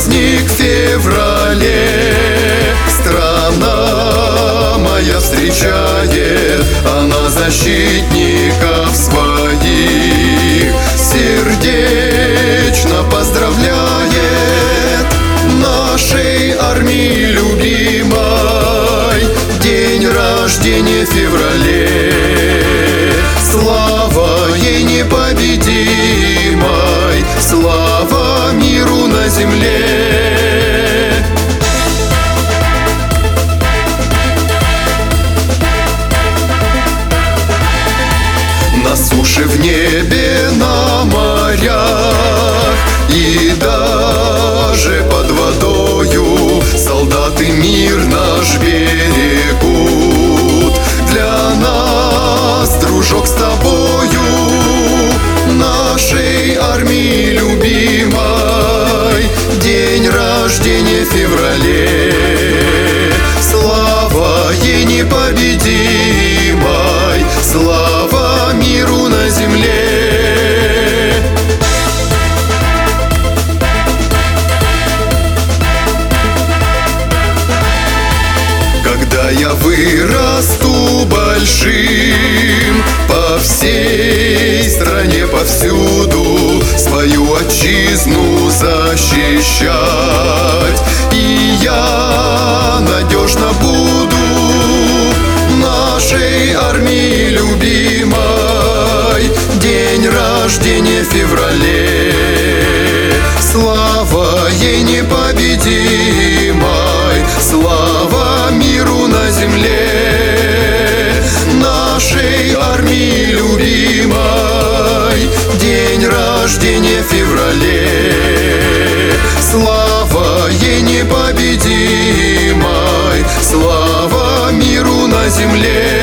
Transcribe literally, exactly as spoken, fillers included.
праздник в феврале страна моя встречает, она защитников своих сердечно поздравляет. Нашей армии любимой день рождения в феврале. Слава ей непобедимой, слава миру на земле. На суше, в небе, на морях и даже под водою солдаты мир наш берегут. Для нас, дружок, с тобою, нашей армии любимой день рождения в феврале. Слава ей непобедимой, слава миру на земле. Когда я вырасту большим, по всей стране повсюду свою отчизну защищать, и я надежно буду нашей армии любимой день рождения в феврале. Слава ей непобедимой, слава миру на земле. Нашей армии любимой день рождения в феврале. Слава ей непобедимой, слава миру на земле.